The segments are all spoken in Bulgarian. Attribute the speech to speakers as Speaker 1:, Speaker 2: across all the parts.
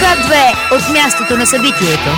Speaker 1: К2 от мястото на събитието.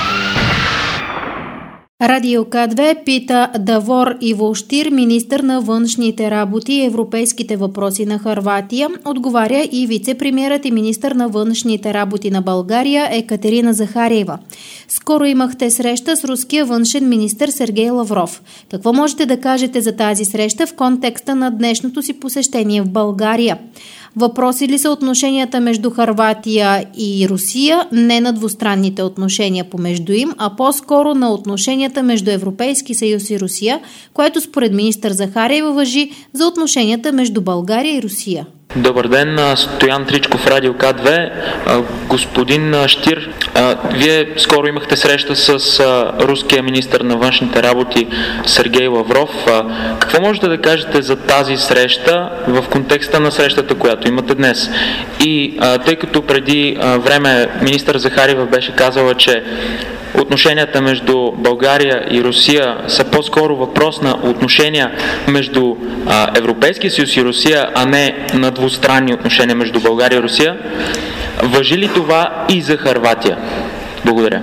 Speaker 2: Радио К2 пита Давор Иво Штир, министър на външните работи и европейските въпроси на Хърватия. Отговаря и вице-премиерът и министър на външните работи на България Екатерина Захариева. Скоро имахте среща с руския външен министър Сергей Лавров. Какво можете да кажете за тази среща в контекста на днешното си посещение в България? Въпроси ли са отношенията между Хърватия и Русия, не на двустранните отношения помежду им, а по-скоро на отношенията между Европейски съюз и Русия, което според министър Захариева важи за отношенията между България и Русия?
Speaker 3: Добър ден, Стоян Тричков, Радио К2. Господин Штир, вие скоро имахте среща с руския министър на външните работи Сергей Лавров. Какво можете да кажете за тази среща в контекста на срещата, която имате днес? И тъй като преди време министър Захариева беше казала, че отношенията между България и Русия са по-скоро въпрос на отношения между Европейския съюз и Русия, а не на двустранни отношения между България и Русия. Важи ли това и за Хърватия? Благодаря.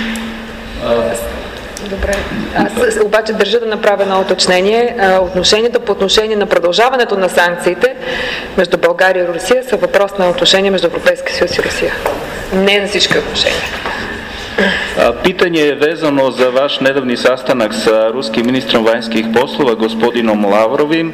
Speaker 4: Добре. Аз обаче държа да направя едно уточнение. Отношенията по отношение на продължаването на санкциите между България и Русия са въпрос на отношения между Европейския съюз и Русия. Не на всички отношения.
Speaker 5: Pitanje je vezano za vaš nedavni sastanak sa ruskim ministrom vanjskih poslova, gospodinom Lavrovim.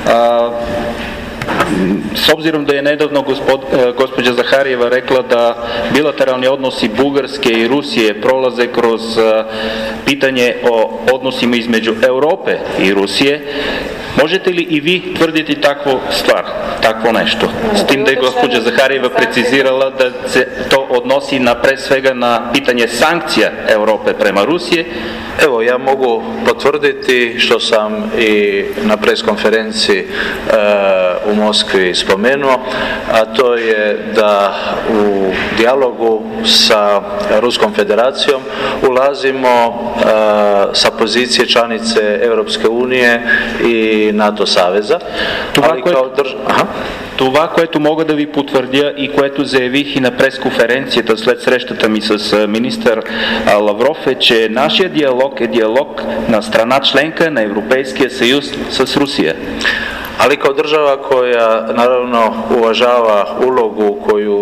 Speaker 5: S obzirom da je nedavno gospođa Zaharijeva rekla da bilateralni odnosi Bugarske i Rusije prolaze kroz pitanje o odnosima između Europe i Rusije, možete li i vi tvrditi takvo nešto? S tim da je gospođa Zaharijeva precizirala da se to odnosi pre svega na pitanje sankcija Europe prema Rusije.
Speaker 6: Evo, ja mogu potvrditi što sam i na preskonferenciji u Moskvi spomenuo, a to je da u dijalogu sa Ruskom federacijom ulazimo sa pozicije članice Europske unije i NATO saveza.
Speaker 5: Това, което мога да ви потвърдя и което заявих и на пресконференцията след срещата ми с министър Лавров е, че нашия диалог е диалог на страна членка на Европейския съюз с Русия.
Speaker 6: Ali kao država koja naravno uvažava ulogu koju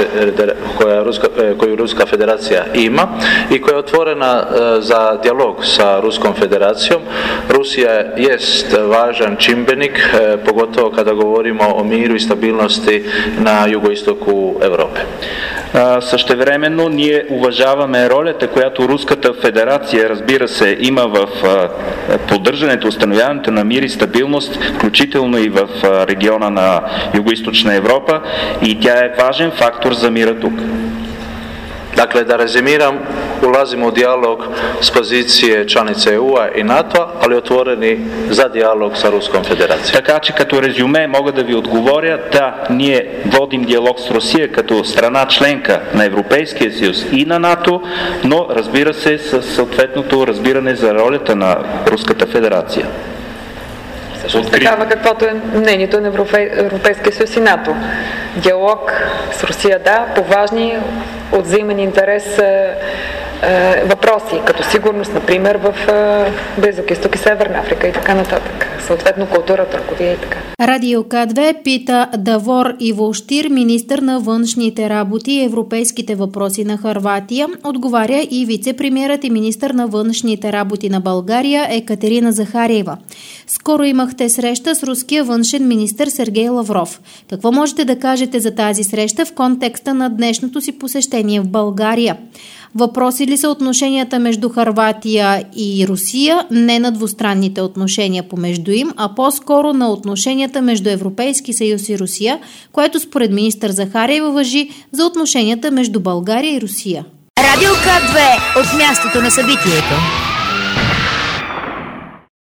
Speaker 6: Ruska federacija ima i koja je otvorena za dijalog sa Ruskom federacijom, Rusija jest važan čimbenik, pogotovo kada govorimo o miru i stabilnosti na jugoistoku Europe.
Speaker 5: Същевременно ние уважаваме ролята, която Руската федерация, разбира се, има в поддържането, установяването на мир и стабилност, включително и в региона на Югоизточна Европа, и тя е важен фактор за мира тук.
Speaker 6: Dakle, da rezimiram, ulazimo u dijalog s pozicije članice EU-a i NATO-a, ali otvoreni za dijalog sa Ruskom federacijom.
Speaker 5: Така че като резюме мога да ви отговоря, да, ние водим диалог с Русия като страна членка на Европейския съюз и на НАТО, но разбира се с съответното разбиране за ролята на Руската федерация.
Speaker 4: Такава каквото е мнението на Европейския съюз и НАТО. Диалог с Русия, да, по важни от взаимен интерес въпроси, като сигурност, например, в Близък изток и Северна Африка и така нататък. Съответно култура, търговия и така.
Speaker 2: Радио К2 пита Давор Иво Штир, министър на външните работи и европейските въпроси на Хърватия. Отговаря и вице-премиерът и министър на външните работи на България Екатерина Захариева. Скоро имахте среща с руския външен министър Сергей Лавров. Какво можете да кажете за тази среща в контекста на днешното си посещение в България? Въпроси ли са отношенията между Хърватия и Русия, не на двустранните отношения помежду им, а по-скоро на отношенията между Европейски съюз и Русия, което според министър Захариева важи за отношенията между България и Русия?
Speaker 1: Радио К2 от мястото на събитието.